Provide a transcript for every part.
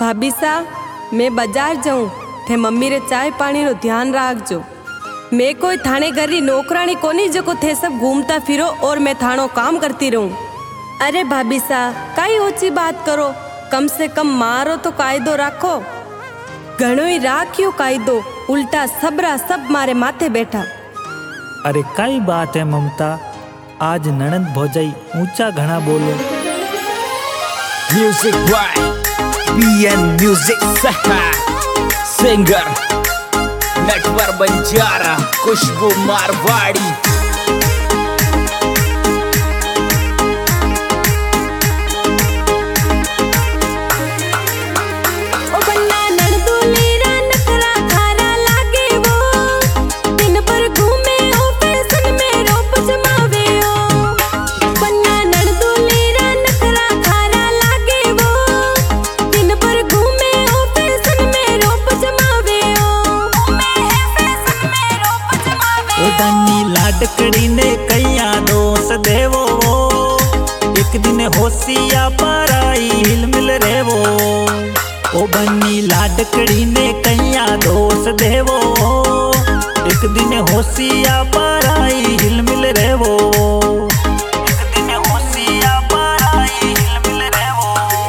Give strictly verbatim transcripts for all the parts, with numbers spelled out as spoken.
भाभी सा मैं बाजार जाऊं थे मम्मी रे चाय पानी रो ध्यान रखजो। मैं कोई थाने घर री नौकरानी कोनी जो थे सब घूमता फिरो और मैं थानो काम करती रहूं। अरे भाभी सा कई ऊंची बात करो, कम से कम मारो तो कायदो रखो। घणो ही राखियो कायदो, उल्टा सबरा सब मारे माथे बैठा। अरे कई बात है ममता, आज ननद भौजाई ऊंचा घना बोलो। Music by BN music singer Natwar Banjara Khushbu Marwadi. लाडकड़ी ने कैया दोष देवो, एक दिन होशिया पाराई हिल मिल रेवो। ओ बन्नी लाडकड़ी ने कैया दोष देवो, एक दिन होशिया पाराई हिल मिल रेवो। एक दिन होशिया पाराई हिल मिल रेवो।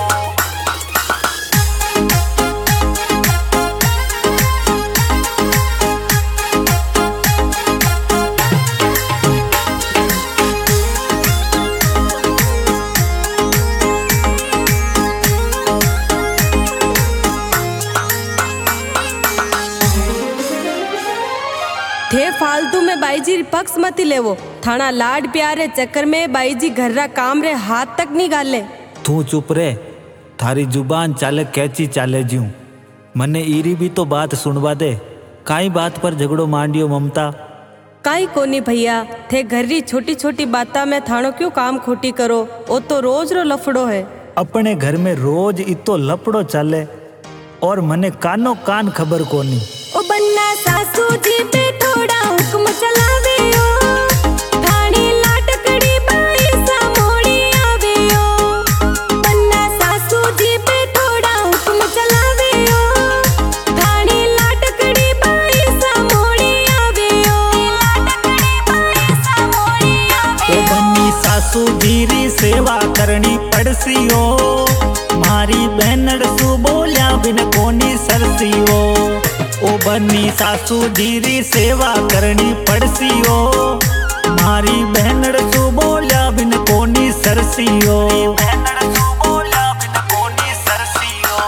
थे फालतू में बाई जी पक्ष मती लेवो। थाना लाड प्यारे चक्कर में बाई जी घर रा काम रे हाथ तक नहीं गाले। तू चुप रे, थारी जुबान चाले कैची चाले ज्यूं। मने ईरी भी तो बात सुनवा दे, काई बात पर झगड़ो मांडियो ममता? काई कोनी भैया, थे घर री छोटी छोटी बाता में थानो क्यों काम खोटी करो, वो तो रोज रो लफड़ो है। अपने घर में रोज इतो लपड़ो चाले और मने कानो कान खबर कोनी। ओ बन्ना सासू जी पे थोड़ा हुक्म चलावे ओ, थानी लाटकड़ी बाई सा मोड़ी आवे ओ। बन्ना सासू जी पे थोड़ा हुक्म चलावे ओ, थानी लाटकड़ी बाई सा मोड़ी आवे ओ। लाटकड़ी बाई सा मोड़ी आवे ओ बन्नी सासू जीरी सेवा करनी पड़सी ओ, मारी बहनड़ सु बोल्या बिन कोनी सरसी ओ। ओ बन्नी सासू जीरी सेवा करनी पड़सी ओ, मारी बहनड़ सु बोल्या बिन कोनी सरसी ओ। बहनड़ सु बोल्या बिन कोनी सरसी ओ।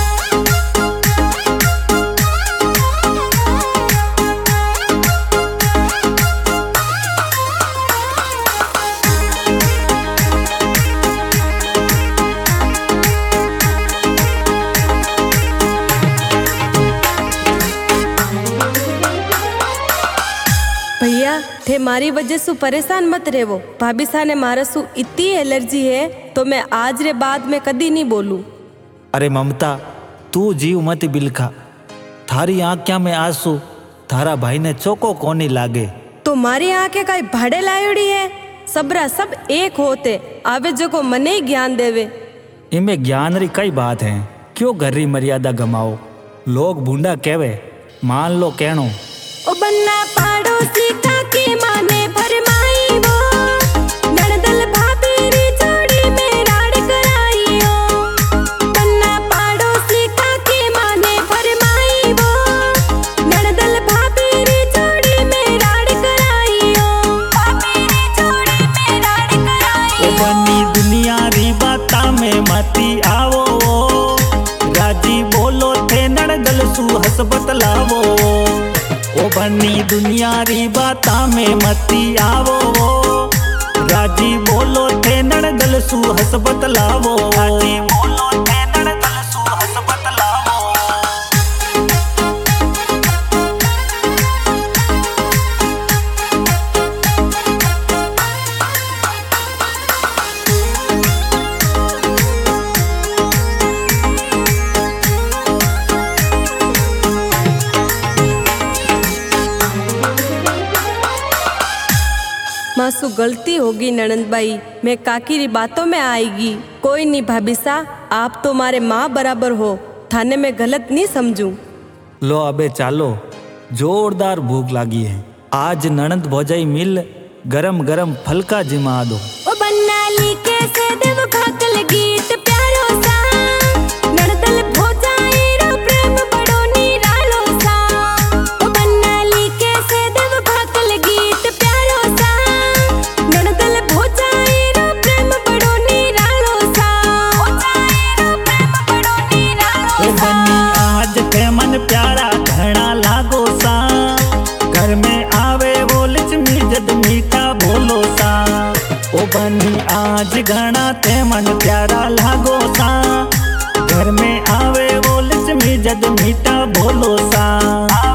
भैया थे मारी वजह से परेशान मत रेवो। भाभी सा ने मारा सु इतनी एलर्जी है तो मैं आज रे बाद में कदी नहीं बोलूं। अरे ममता तू जीव मत बिलखा, थारी आँख्या में आंसू थारा भाई ने चोको कोनी लागे। तो मारी आंखें काई भाड़े लायोड़ी है, सबरा सब एक होते आवे जो को मने ही ज्ञान देवे। इमें ज्ञान री कई बात है, क्यों घर री मर्यादा गमाओ। लोग बूंदा कहवे मान लो कहनो। ओ बन्ना पाड़ोसी का की माने फरमाई वो, नड़दल भाभी री जोड़ी में राड़ कराई ओ। बन्ना पाड़ोसी का की माने फरमाई वो, नड़दल भाभी री जोड़ी में राड़ कराई ओ। भाभी री जोड़ी में राड़ कराई ओ बन्नी दुनिया री बाता में मती आवो, राजी बोलो थे नड़दल सु हस बतलावो। ओ बन्नी दुनिया री बाता में मती आवो, राजी बोलो थे नड़दल सु हस बतलावो। राजी बोलो थे नड़दल सु हस बतलावो। मासू गलती होगी ननंद बाई, मैं काकी री बातों में आएगी। कोई नहीं भाभी सा, आप तो हमारे माँ बराबर हो, थाने में गलत नहीं समझूं। लो अबे चालो, जोरदार भूख लगी है। आज ननद भौजाई मिल गरम गरम फलका जिमा दो। ओ बन्नाली के से देव खाकल गीत प्यारो सा, नड़दल भौजाई रो प्रेम बड़ो निरालो सा। ओ बन्नाली के से देव खाकल गीत प्यारो सा, नड़दल भौजाई रो प्रेम बड़ो निरालो सा। भौजाई रो प्रेम बड़ो निरालो ए सा। बन्नी आज ते मन प्यारा घना लागो सा, घर में आवे वो लक्ष्मी जद मीठा बोलो सा। ओ बन्नी आज घना ते मन प्यारा लागो सा, घर में आवे वो लक्ष्मी जद मीठा बोलो सा।